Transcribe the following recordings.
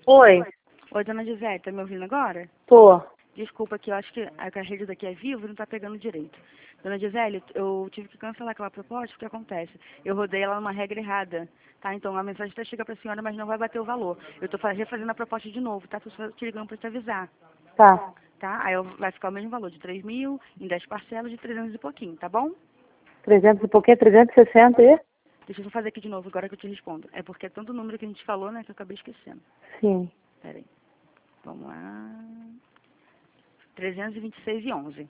Oi, Oi, dona Gisele, tá me ouvindo agora? tô. Desculpa que eu acho que a rede daqui é viva e não tá pegando direito. Dona Gisele, eu tive que cancelar aquela proposta, o que acontece? Eu rodei ela numa regra errada, tá? Então a mensagem até chega pra senhora, mas não vai bater o valor. Eu tô refazendo a proposta de novo, tá? Tô só te ligando pra te avisar, Tá. tá? Aí vai ficar o mesmo valor, de 3.000, em 10 parcelas de 300 e pouquinho, tá bom? 300 e pouquinho, 360 e? Deixa eu fazer aqui de novo, agora que eu te respondo. É porque é tanto número que a gente falou, né, que eu acabei esquecendo. Sim. Pera aí. Vamos lá. 326,11.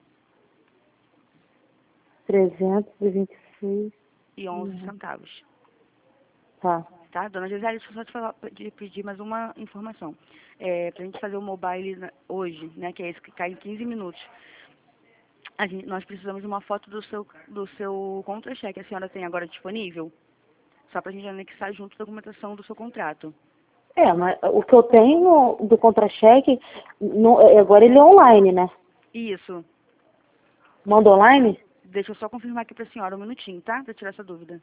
326. E 11 centavos. Tá. Tá? Dona Gisele, deixa eu só te pedir mais uma informação. Pra gente fazer o mobile hoje, né, que é esse que cai em 15 minutos, nós precisamos de uma foto do seu contra-cheque. A senhora tem agora disponível? Só pra gente anexar junto a documentação do seu contrato. É, mas o que eu tenho do contra-cheque, agora ele é online, né? Isso. Manda online? Deixa eu só confirmar aqui pra senhora um minutinho, tá? Pra tirar essa dúvida.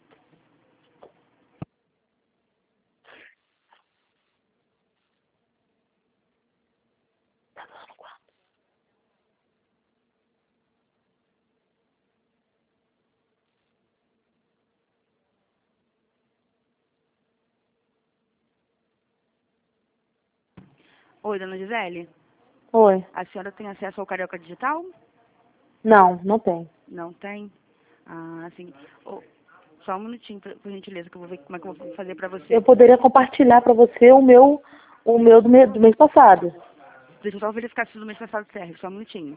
Oi, dona Gisele? Oi. A senhora tem acesso ao Carioca Digital? Não, não tem. Não tem? Ah, sim. Só um minutinho, por gentileza, que eu vou ver como é que eu vou fazer pra Eu você. poderia compartilhar pra você o meu do mês passado. Deixa eu só verificar se do mês passado serve, só um minutinho.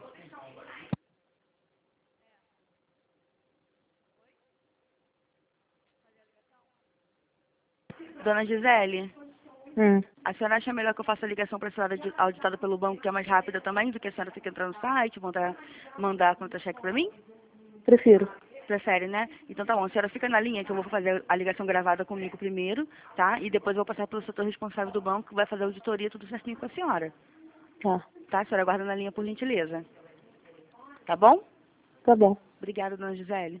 Dona Gisele, Hum, a senhora acha melhor que eu faça a ligação para a senhora auditada pelo banco, que é mais rápida também, do que a senhora ter que entrar no site, mandar a conta-cheque para mim? prefiro. Prefere, né? Então tá bom, a senhora fica na linha que eu vou fazer a ligação gravada comigo primeiro, tá? E depois eu vou passar pelo setor responsável do banco, que vai fazer a auditoria tudo certinho com a senhora. Tá. Tá? A senhora aguarda na linha por gentileza. Tá bom? Tá bom. Obrigada, dona Gisele.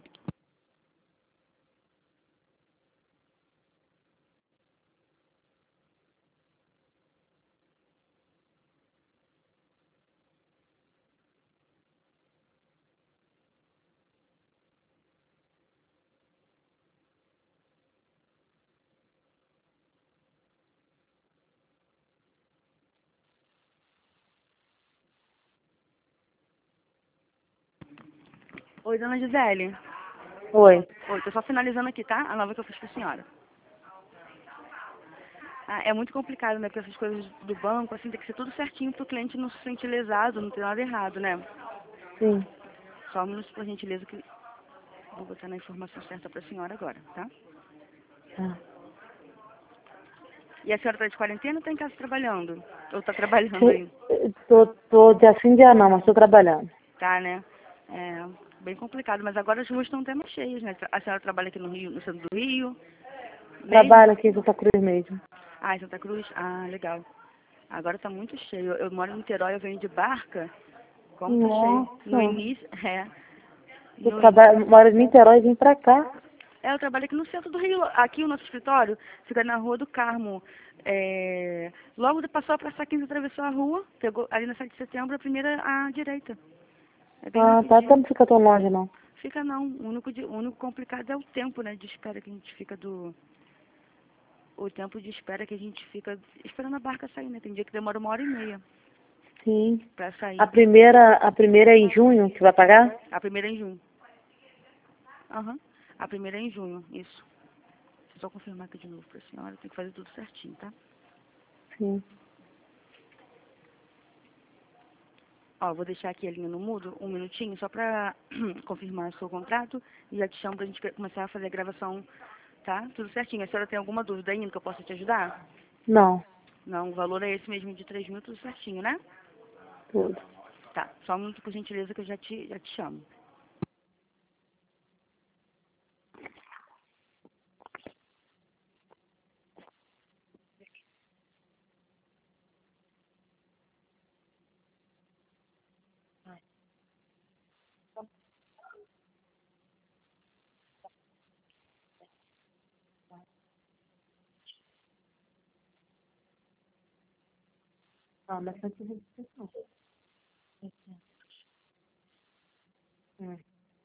Oi, dona Gisele. Oi. Oi, tô só finalizando aqui, tá? A nova que eu fiz pra senhora. Ah, é muito complicado, né? Porque essas coisas do banco, assim, tem que ser tudo certinho pro cliente não se sentir lesado, não ter nada errado, né? Sim. Só um minuto, por gentileza, que vou botar na informação certa pra senhora agora, tá? Tá. E a senhora tá de quarentena ou tá em casa trabalhando? Ou tá trabalhando Sim, ainda? tô dia sim, dia não, mas tô trabalhando. Tá, né? É bem complicado, mas agora as ruas estão até mais cheias, né? A senhora trabalha aqui no Rio, no centro do Rio, mesmo? Trabalho aqui em Santa Cruz mesmo. Ah, em Santa Cruz? Ah, legal. Agora tá muito cheio. Eu moro em Niterói, eu venho de barca. Como tá cheio? No Nossa. início, Eu no, trabalho, moro em Niterói e vim pra cá. eu trabalho aqui no centro do Rio. Aqui o nosso escritório fica na Rua do Carmo. Logo de passou a Praça 15, atravessou a rua, pegou ali na 7 de setembro, a primeira à direita. É bem Ah, tá. Então rapidinho. não fica tão longe, não. Fica não. O único complicado é o tempo, né, de espera que a gente fica o tempo de espera que a gente fica esperando a barca sair, né? Tem dia que demora 1 hora e meia Sim. pra A sair. primeira, a primeira é em junho que vai pagar? A primeira é em junho. Aham. A primeira é em junho, isso. Deixa eu só confirmar aqui de novo pra senhora. Tem que fazer tudo certinho, tá? Sim. Ó, vou deixar aqui a linha no mudo, um minutinho, só pra confirmar o seu contrato e já te chamo pra gente começar a fazer a gravação, tá? Tudo certinho. A senhora tem alguma dúvida ainda que eu possa te ajudar? Não. Não, o valor é esse mesmo de 3.000, tudo certinho, né? Tudo. Tá, só um minuto por gentileza que eu já te chamo. Ah, bastante registração. Hum.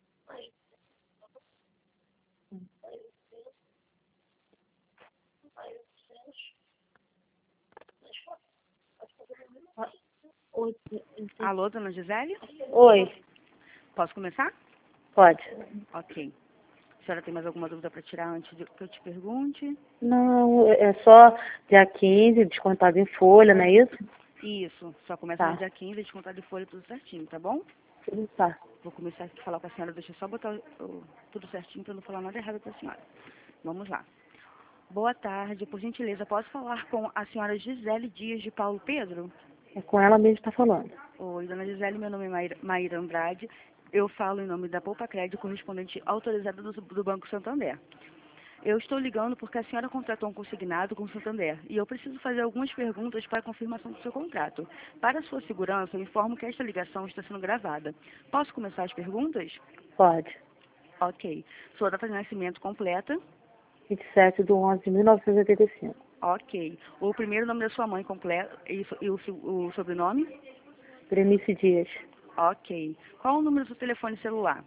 Oi, Alô, dona Gisele? oi, Posso começar? pode. Ok. A senhora tem mais alguma dúvida para tirar antes de que eu te pergunte? Não, é só dia 15, descontado em folha, não é isso? Isso, só começa no Tá, dia 15, descontar de folha tudo certinho, tá bom? tudo tá. Vou começar aqui a falar com a senhora, deixa eu só botar tudo certinho para não falar nada errado para a senhora. Vamos lá. Boa tarde, por gentileza, posso falar com a senhora Gisele Dias de Paulo Pedro? É com ela mesmo que tá falando. Oi, dona Gisele, meu nome é Maíra Andrade. Eu falo em nome da Poupa Crédito, correspondente autorizada do Banco Santander. Eu estou ligando porque a senhora contratou um consignado com o Santander e eu preciso fazer algumas perguntas para a confirmação do seu contrato. Para a sua segurança, eu informo que esta ligação está sendo gravada. Posso começar as perguntas? Pode. Ok. Sua data de nascimento completa? 27/11/1985. Ok. O primeiro nome da sua mãe completo e o sobrenome? Berenice Dias. Ok. Qual o número do seu telefone celular?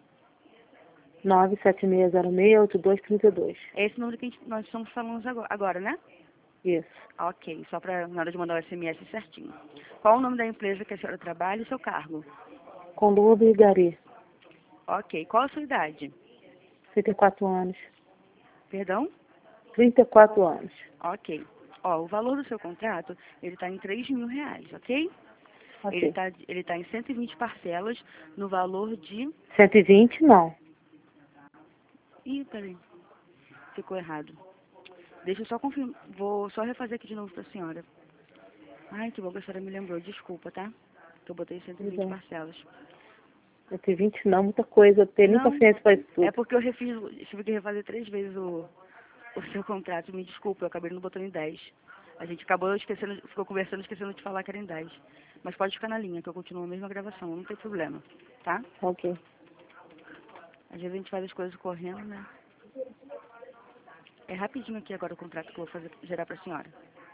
976068232. É esse número que nós estamos falando agora, né? Isso. Ok, só para na hora de mandar o SMS certinho. Qual o nome da empresa que a senhora trabalha e seu cargo? Conludo e Gari. Ok, qual a sua idade? 34 anos. Perdão? 34 anos. Ok. Ó, o valor do seu contrato, ele está em R$ 3.000, ok? Ok. Ele tá em 120 parcelas no valor de... 120 não. Ih, peraí, ficou errado. Deixa eu só confirmar, vou só refazer aqui de novo para a senhora. Ai, que bom que a senhora me lembrou, desculpa, tá? Que eu botei Pois 120 é. parcelas. 120 não, muita coisa. Eu tenho nem Não, paciência para isso é tudo. porque eu tive que refazer 3 vezes o seu contrato. Me desculpa, eu acabei não botando em 10. A gente acabou esquecendo, ficou conversando, esquecendo de falar que era em 10. Mas pode ficar na linha, que eu continuo a mesma gravação, não tem problema, tá? Ok. Às vezes a gente faz as coisas correndo, né? É rapidinho aqui agora o contrato que eu vou fazer, gerar pra senhora.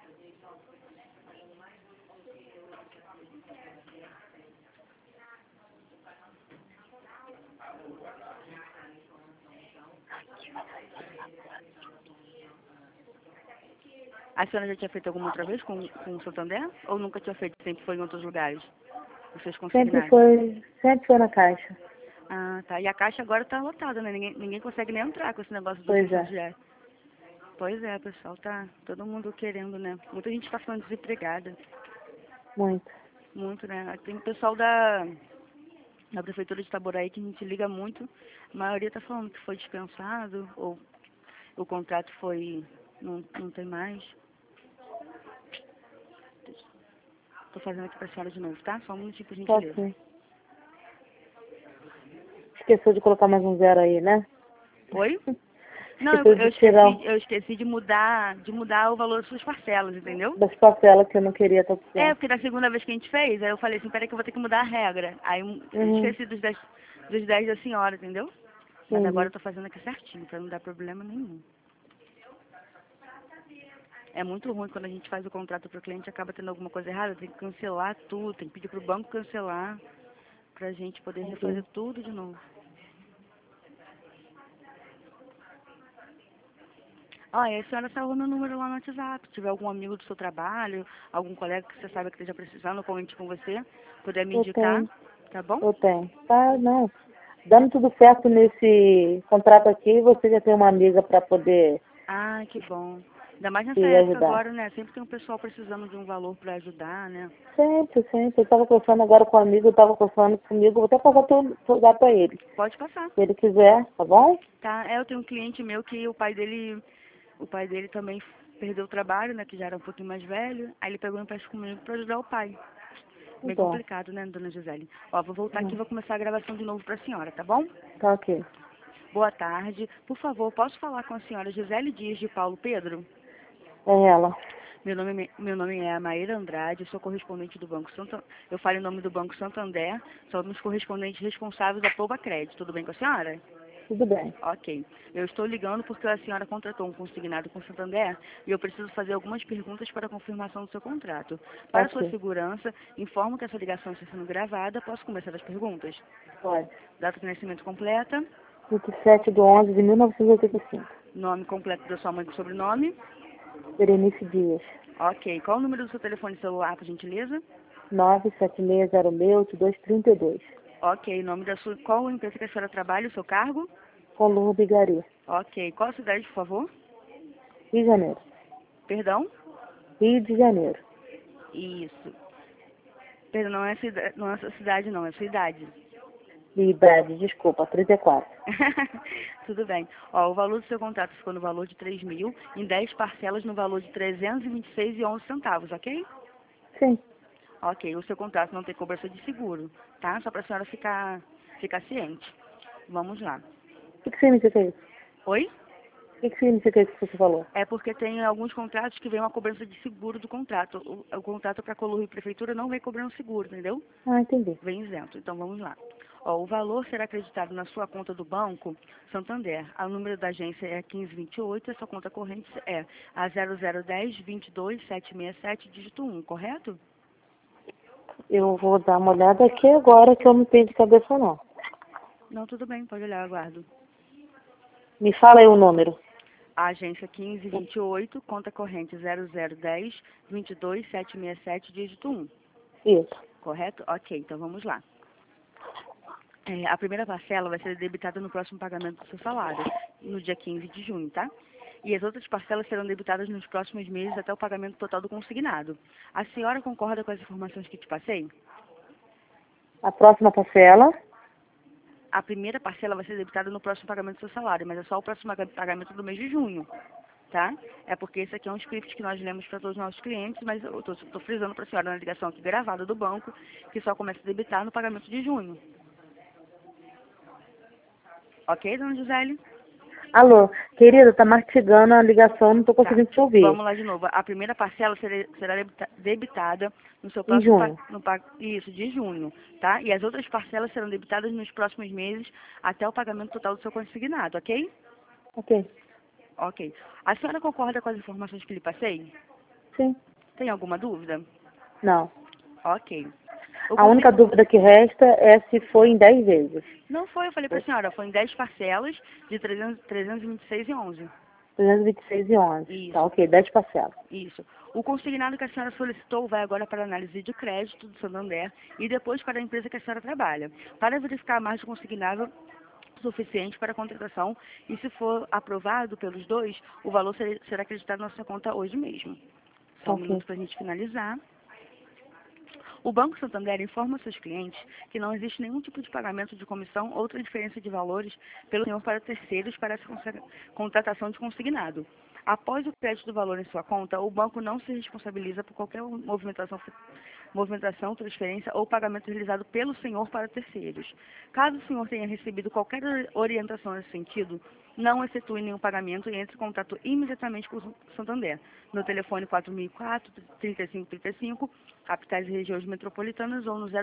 A senhora já tinha feito alguma outra vez com o Santander? Ou nunca tinha feito, sempre foi em outros lugares? Os seus consignados? Sempre foi na caixa. Ah, tá. E a caixa agora tá lotada, né? Ninguém consegue nem entrar com esse negócio do Pois questão é. de dinheiro. Pois é, pessoal, tá todo mundo querendo, né? Muita gente tá ficando desempregada. Muito. Muito, né? Tem o pessoal da Prefeitura de Itaboraí que a gente liga muito. A maioria tá falando que foi dispensado, ou o contrato foi... não tem mais. Tô fazendo aqui pra senhora de novo, tá? Só um minutinho, por Só gentileza. assim. Esqueceu de colocar mais um zero aí, né? Oi? Não, Esqueceu de tirar eu esqueci de mudar o valor das suas parcelas, entendeu? das parcelas que eu não queria estar É, precisando. porque da segunda vez que a gente fez, aí eu falei assim, peraí que eu vou ter que mudar a regra. Aí eu Uhum. esqueci dos 10 da senhora, entendeu? Mas agora Entendi. eu tô fazendo aqui certinho, pra não dar problema nenhum. É muito ruim quando a gente faz o contrato pro cliente e acaba tendo alguma coisa errada, tem que cancelar tudo, tem que pedir pro banco cancelar, pra gente poder refazer Entendi. tudo de novo. Ó, e a senhora salvou meu número lá no WhatsApp. Se tiver algum amigo do seu trabalho, algum colega que você sabe que esteja precisando, comente com você, puder me Eu indicar, tenho. tá bom? Eu tenho. Tá, não. Dando tudo certo nesse contrato aqui, você já tem uma amiga para poder Ah, que bom. Ainda mais nessa te época ajudar. agora, né? Sempre tem um pessoal precisando de um valor para ajudar, né? Sempre, sempre. Eu estava conversando agora com um amigo, eu estava conversando comigo, vou até passar teu lugar para ele. Pode passar, Se ele quiser, tá bom? tá? Eu tenho um cliente meu que o pai dele também perdeu o trabalho, né? Que já era um pouquinho mais velho. Aí ele pegou um empréstimo comigo para ajudar o pai. Bem Então, complicado, né, dona Gisele? Ó, vou voltar aqui e uhum. vou começar a gravação de novo para a senhora, tá bom? Tá ok. Boa tarde. Por favor, posso falar com a senhora Gisele Dias de Paulo Pedro? É ela. Meu nome é Maíra Andrade, sou correspondente do Banco Santander. Eu falo em nome do Banco Santander, somos correspondentes responsáveis da Poupa Crédito. Tudo bem com a senhora? Tudo bem. Ok. Eu estou ligando porque a senhora contratou um consignado com Santander e eu preciso fazer algumas perguntas para a confirmação do seu contrato. Para sua Ok. segurança, informo que essa ligação está sendo gravada. Posso começar as perguntas? Pode. Data de nascimento completa, 27/11/1985. nome completo da sua mãe com sobrenome. Berenice Dias. Ok. Qual o número do seu telefone celular, por gentileza? 97606-8232. Ok. Nome da sua... Qual a empresa que a senhora trabalha, o seu cargo? Colombo Bigarê. Ok. Qual a cidade, por favor? Rio de Janeiro. Perdão? Rio de Janeiro. Isso. Perdão, não é a sua cidade, não. É a sua idade. Idade, desculpa, 34. Tudo bem. Ó, o valor do seu contrato ficou no valor de 3.000, em 10 parcelas no valor de 326,11 centavos, ok? Sim. Ok, o seu contrato não tem cobrança de seguro, tá? Só para a senhora ficar ciente. Vamos lá. O que significa isso? Oi? O que significa isso que você falou? É porque tem alguns contratos que vem uma cobrança de seguro do contrato. O contrato para Colorir e Prefeitura não vem cobrando seguro, entendeu? Ah, entendi. Vem isento. Então vamos lá. Ó, o valor será acreditado na sua conta do banco Santander. O número da agência é 1528, a sua conta corrente é a 0010-22767, dígito 1, correto? Eu vou dar uma olhada aqui agora que eu não tenho de cabeça não. Não, tudo bem, pode olhar, aguardo. Me fala aí o número. A agência 1528, conta corrente 0010-22767, dígito 1, Isso. correto? Ok, então vamos lá. A primeira parcela vai ser debitada no próximo pagamento do seu salário, no dia 15 de junho, tá? E as outras parcelas serão debitadas nos próximos meses até o pagamento total do consignado. A senhora concorda com as informações que te passei? A próxima parcela. A primeira parcela vai ser debitada no próximo pagamento do seu salário, mas é só o próximo pagamento do mês de junho, tá? É porque esse aqui é um script que nós lemos para todos os nossos clientes, mas eu estou frisando para a senhora na ligação aqui gravada do banco, que só começa a debitar no pagamento de junho. Ok, dona Gisele? Alô, querida, tá mastigando a ligação, não tô Tá. conseguindo te ouvir. Vamos lá de novo. A primeira parcela será debitada no seu Em próximo junho. isso, de junho, tá? E as outras parcelas serão debitadas nos próximos meses até o pagamento total do seu consignado, ok? Ok. Ok. A senhora concorda com as informações que lhe passei? Sim. Tem alguma dúvida? Não. Ok. O A única consignado... dúvida que resta é se foi em 10 vezes. Não foi, eu falei para a senhora, foi em 10 parcelas de 326,11. 326,11. Tá, Isso. ok, 10 parcelas. Isso. O consignado que a senhora solicitou vai agora para a análise de crédito do Santander e depois para a empresa que a senhora trabalha, para verificar a margem consignada suficiente para a contratação e, se for aprovado pelos dois, o valor será acreditado na sua conta hoje mesmo. Só um Ok. minuto para a gente finalizar. O Banco Santander informa seus clientes que não existe nenhum tipo de pagamento de comissão ou transferência de valores pelo senhor para terceiros para essa contratação de consignado. Após o crédito do valor em sua conta, o banco não se responsabiliza por qualquer movimentação, transferência ou pagamento realizado pelo senhor para terceiros. Caso o senhor tenha recebido qualquer orientação nesse sentido, não efetue nenhum pagamento e entre em contato imediatamente com o Santander, no telefone 4004-3535, capitais e regiões metropolitanas, ou no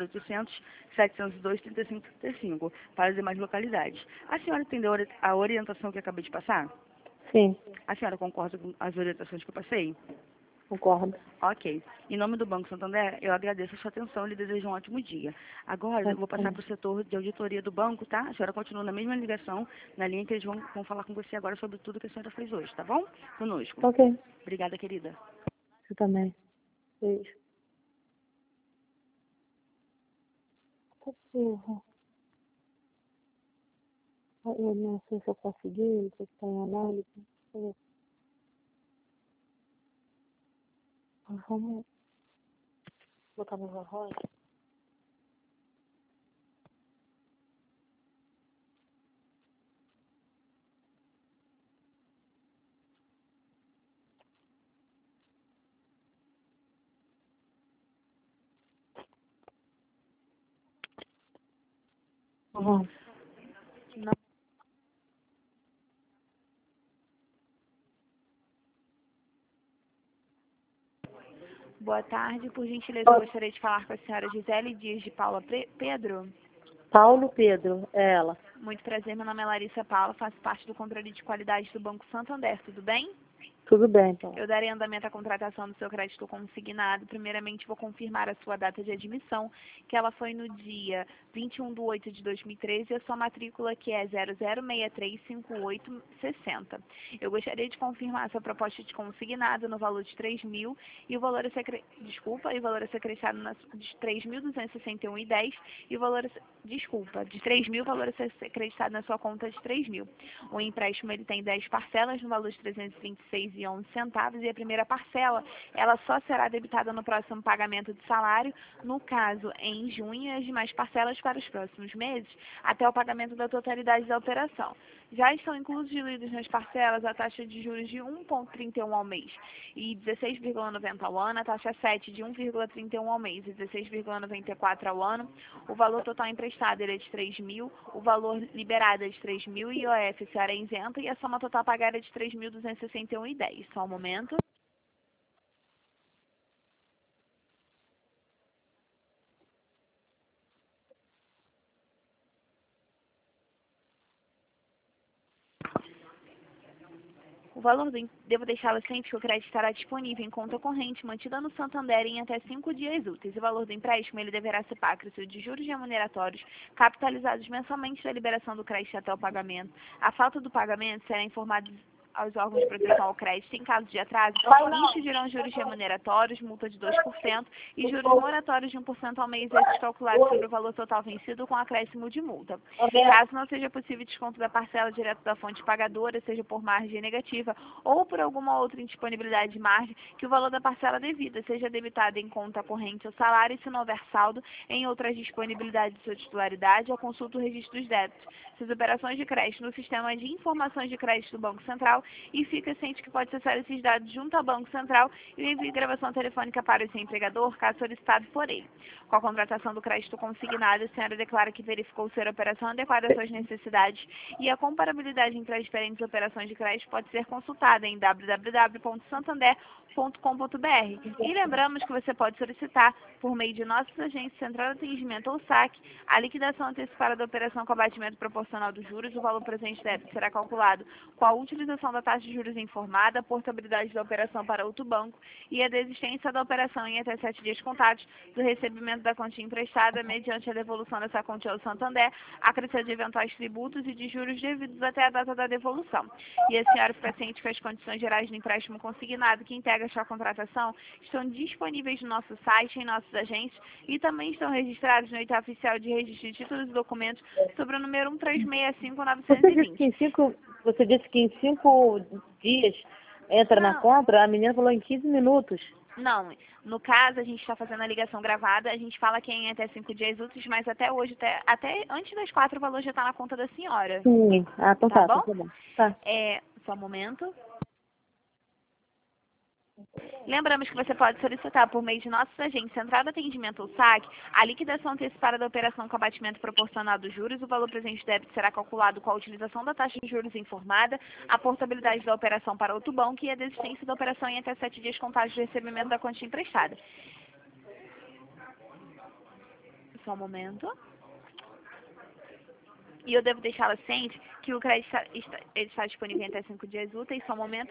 0800-702-3535, para as demais localidades. A senhora entendeu a orientação que eu acabei de passar? Sim, A senhora concorda com as orientações que eu passei? concordo. Ok. Em nome do Banco Santander, eu agradeço a sua atenção e lhe desejo um ótimo dia. Agora, eu vou passar para o setor de auditoria do banco, tá? A senhora continua na mesma ligação, na linha que eles vão falar com você agora sobre tudo que a senhora fez hoje, tá bom? Conosco. Ok. Obrigada, querida. Você também. Beijo. Cachorro. Eu não sei se eu consegui, se está em análise. Vamos botar no arroz. Vamos. Boa tarde, por gentileza, eu gostaria de falar com a senhora Gisele Dias de Paula Pedro. Paulo Pedro, é ela. Muito prazer, meu nome é Larissa Paula, faço parte do controle de qualidade do Banco Santander, tudo bem? Tudo bem, então. Eu darei andamento à contratação do seu crédito consignado. Primeiramente, vou confirmar a sua data de admissão, que ela foi no dia 21/8/2013, e a sua matrícula, que é 00635860. Eu gostaria de confirmar a sua proposta de consignado no valor de 3.000 e o valor a ser, e o valor a ser acrescido de 3.261,10 e o valor de 3.000, o valor a ser acreditado na sua conta de 3.000. O empréstimo ele tem 10 parcelas no valor de 326,11 centavos, e a primeira parcela ela só será debitada no próximo pagamento de salário, no caso em junho, e as demais parcelas para os próximos meses até o pagamento da totalidade da operação. Já estão incluídos nas parcelas a taxa de juros de 1,31 ao mês e 16,90 ao ano, a taxa 7 de 1,31 ao mês e 16,94 ao ano. O valor total emprestado ele é de 3.000, o valor liberado é de 3.000 e IOF será isenta, e a soma total pagada é de 3.261,10. Só um momento. O valor devo deixá-lo ciente que o crédito estará disponível em conta corrente mantida no Santander em até 5 dias úteis. O valor do empréstimo ele deverá ser pago de juros remuneratórios capitalizados mensalmente da liberação do crédito até o pagamento. A falta do pagamento será informada aos órgãos de proteção ao crédito em caso de atraso, incidirão juros remuneratórios, multa de 2% e juros moratórios de 1% ao mês, esses calculados sobre o valor total vencido com acréscimo de multa. Caso não seja possível desconto da parcela direto da fonte pagadora, seja por margem negativa ou por alguma outra indisponibilidade de margem, que o valor da parcela devida seja debitado em conta corrente ou salário, e se não houver saldo em outras disponibilidades de sua titularidade, ou consulta o registro dos débitos. Suas operações de crédito no sistema de informações de crédito do Banco Central, e fica ciente que pode acessar esses dados junto ao Banco Central e enviar gravação telefônica para o seu empregador, caso solicitado por ele. Com a contratação do crédito consignado, a senhora declara que verificou ser a operação adequada às suas necessidades, e a comparabilidade entre as diferentes operações de crédito pode ser consultada em www.santander.com.br. E lembramos que você pode solicitar, por meio de nossos agentes Central de Atendimento ou SAC, a liquidação antecipada da operação com abatimento proporcional dos juros. O valor presente débito será calculado com a utilização da taxa de juros informada, a portabilidade da operação para outro banco e a desistência da operação em até 7 dias contados do recebimento da quantia emprestada, mediante a devolução dessa quantia ao Santander, acrescido de eventuais tributos e de juros devidos até a data da devolução. E a senhora fica ciente que as condições gerais do empréstimo consignado que integra a sua contratação estão disponíveis no nosso site, em nossos agentes, e também estão registrados no Item Oficial de Registro de Títulos e Documentos sobre o número 1365920. Você disse que em 5 dias entra na compra, a menina falou em 15 minutos. Não, no caso, a gente está fazendo a ligação gravada, a gente fala que é em até 5 dias úteis, mas até hoje, até antes das 4, o valor já está na conta da senhora. Sim. Ah, então Tá tá, bom? bom. Tá. Só um momento. Lembramos que você pode solicitar, por meio de nossos agentes Central de Atendimento ou SAC, a liquidação antecipada da operação com abatimento proporcional dos juros. O valor presente débito será calculado com a utilização da taxa de juros informada, a portabilidade da operação para outro banco e a desistência da operação em até 7 dias contados de recebimento da quantia emprestada. Só um momento. E eu devo deixá-la ciente que o crédito está disponível em até 5 dias úteis. Só um momento.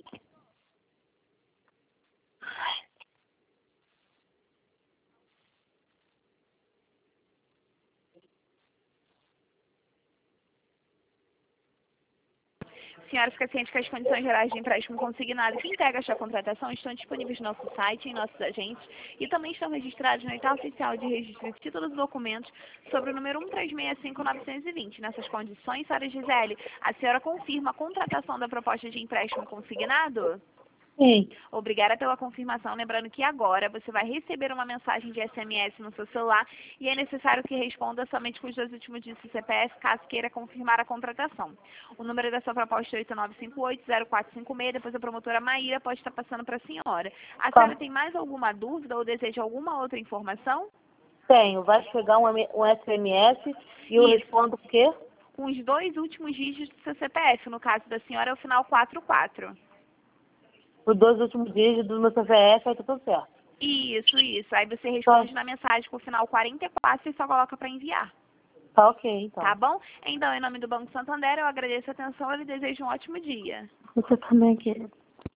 Senhora fica ciente que as condições gerais de empréstimo consignado que integra esta contratação estão disponíveis no nosso site, em nossos agentes, e também estão registrados no Item Oficial de Registro de Títulos e Documentos sobre o número 1365920. Nessas condições, senhora Gisele, a senhora confirma a contratação da proposta de empréstimo consignado? Sim. Obrigada pela confirmação. Lembrando que agora você vai receber uma mensagem de SMS no seu celular e é necessário que responda somente com os 2 últimos dígitos do CPF, caso queira confirmar a contratação. O número da sua proposta é 8958-0456. Depois a promotora Maíra pode estar passando para a senhora. A senhora tem mais alguma dúvida ou deseja alguma outra informação? Tenho. Vai chegar um SMS e eu respondo o quê? Com os 2 últimos dígitos do seu CPF. No caso da senhora é o final 44. Os 2 últimos dígitos do meu CPF, aí tá tudo certo. Isso. Aí você responde na mensagem com o final 44 e só coloca para enviar. Tá ok, então. Tá bom? Então, em nome do Banco Santander, eu agradeço a atenção e lhe desejo um ótimo dia. Você também, querido.